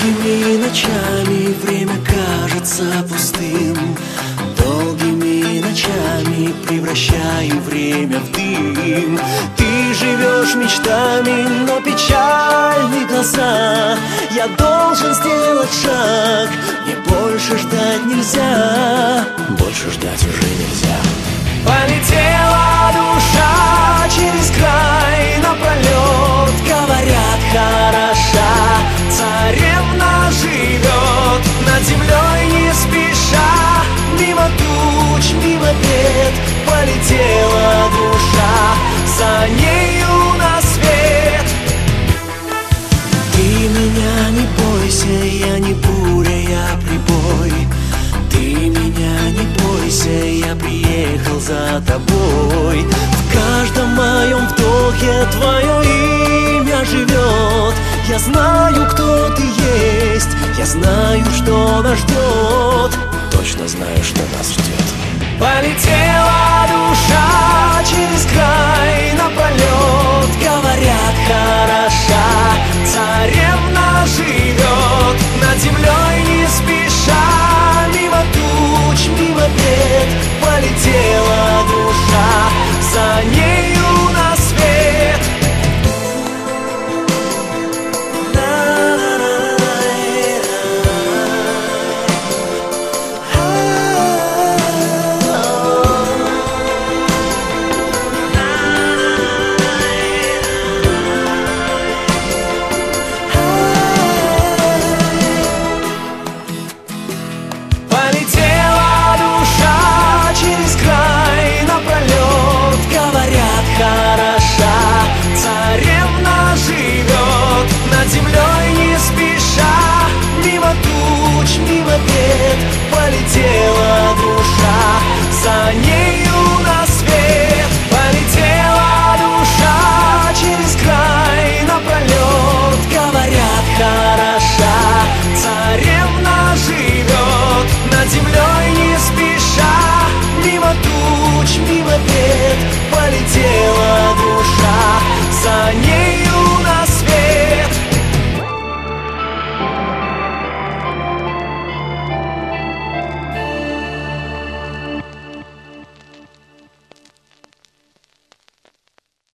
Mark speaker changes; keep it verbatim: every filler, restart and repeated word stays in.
Speaker 1: Долгими ночами время кажется пустым. Долгими ночами превращаю время в дым. Ты живешь мечтами, но печальны глаза. Я должен сделать шаг, мне больше ждать нельзя. Больше ждать уже нельзя. Полетела душа через край напролет. Говорят, хороша царевна живет над землей не спеша. Мимо туч, мимо бед полетела душа, за нею на свет. Ты меня не бойся, я не буря, я прибой. Ты меня не бойся, я приехал за тобой. В каждом моем вдохе твое имя живет. Я знаю, кто ты есть, я знаю, что нас ждет. Точно знаю, что нас ждет. Полетели